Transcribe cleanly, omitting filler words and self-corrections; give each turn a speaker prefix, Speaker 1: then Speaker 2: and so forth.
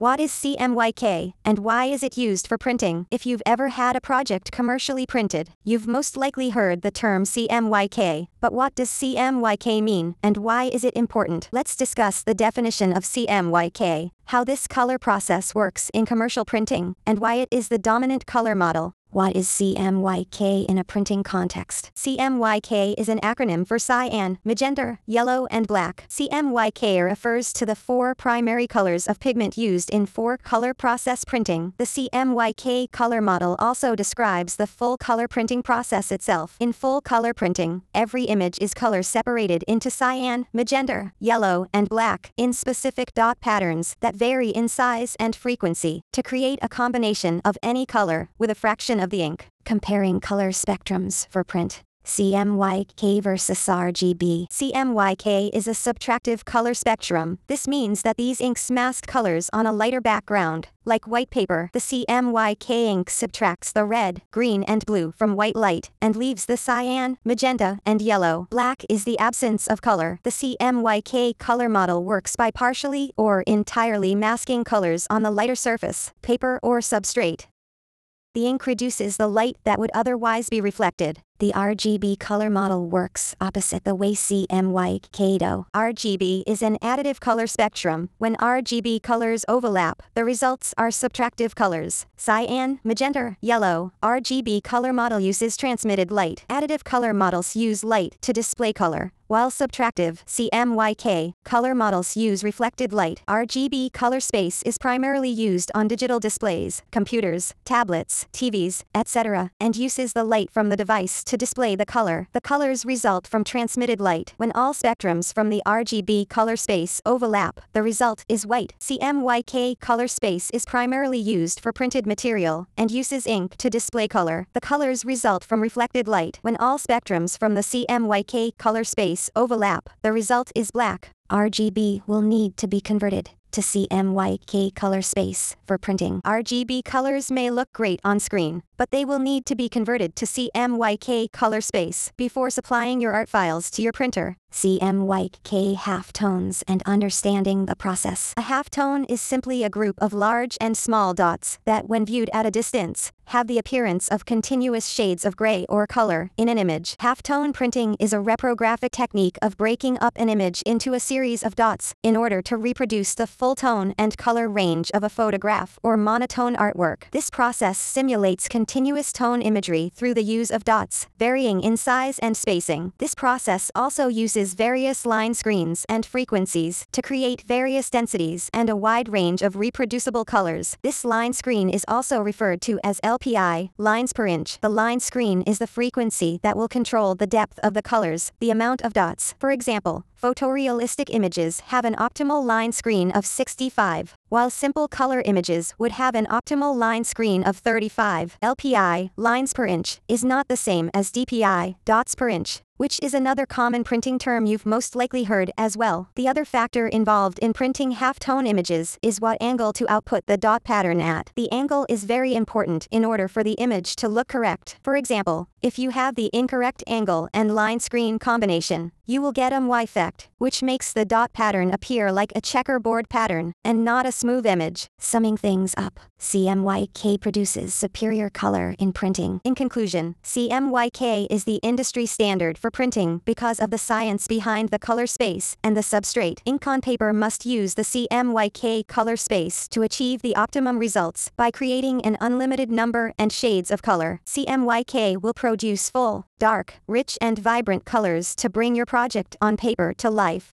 Speaker 1: What is CMYK, and why is it used for printing? If you've ever had a project commercially printed, you've most likely heard the term CMYK, but what does CMYK mean, and why is it important? Let's discuss the definition of CMYK, how this color process works in commercial printing, and why it is the dominant color model. What is CMYK in a printing context? CMYK is an acronym for cyan, magenta, yellow, and black. CMYK refers to the four primary colors of pigment used in four-color process printing. The CMYK color model also describes the full-color printing process itself. In full-color printing, every image is color separated into cyan, magenta, yellow, and black in specific dot patterns that vary in size and frequency to create a combination of any color with a fraction of the ink. Comparing color spectrums for print. CMYK versus RGB. CMYK is a subtractive color spectrum. This means that these inks mask colors on a lighter background. Like white paper, the CMYK ink subtracts the red, green, and blue from white light and leaves the cyan, magenta, and yellow. Black is the absence of color. The CMYK color model works by partially or entirely masking colors on the lighter surface, paper or substrate. The ink reduces the light that would otherwise be reflected. The RGB color model works opposite the way CMYK do. RGB is an additive color spectrum. When RGB colors overlap, the results are subtractive colors. Cyan, magenta, yellow. RGB color model uses transmitted light. Additive color models use light to display color, while subtractive CMYK color models use reflected light. RGB color space is primarily used on digital displays, computers, tablets, TVs, etc., and uses the light from the device to display the color. The colors result from transmitted light. When all spectrums from the RGB color space overlap, the result is white. CMYK color space is primarily used for printed material and uses ink to display color. The colors result from reflected light. When all spectrums from the CMYK color space overlap, the result is black. RGB will need to be converted to CMYK color space for printing. RGB colors may look great on screen, but they will need to be converted to CMYK color space before supplying your art files to your printer. CMYK halftones and understanding the process. A halftone is simply a group of large and small dots that, when viewed at a distance, have the appearance of continuous shades of gray or color in an image. Halftone printing is a reprographic technique of breaking up an image into a series of dots in order to reproduce the full tone and color range of a photograph or monotone artwork. This process simulates continuous tone imagery through the use of dots, varying in size and spacing. This process also uses various line screens and frequencies to create various densities and a wide range of reproducible colors. This line screen is also referred to as LPI, lines per inch. The line screen is the frequency that will control the depth of the colors, the amount of dots. For example, photorealistic images have an optimal line screen of 65, while simple color images would have an optimal line screen of 35. LPI, lines per inch, is not the same as DPI, dots per inch, which is another common printing term you've most likely heard as well. The other factor involved in printing halftone images is what angle to output the dot pattern at. The angle is very important in order for the image to look correct. For example, if you have the incorrect angle and line screen combination, you will get a Y-effect, which makes the dot pattern appear like a checkerboard pattern and not a smooth image. Summing things up, CMYK produces superior color in printing. In conclusion, CMYK is the industry standard for printing because of the science behind the color space and the substrate. Ink on paper must use the CMYK color space to achieve the optimum results by creating an unlimited number and shades of color. CMYK will produce full, dark, rich, and vibrant colors to bring your project on paper to life.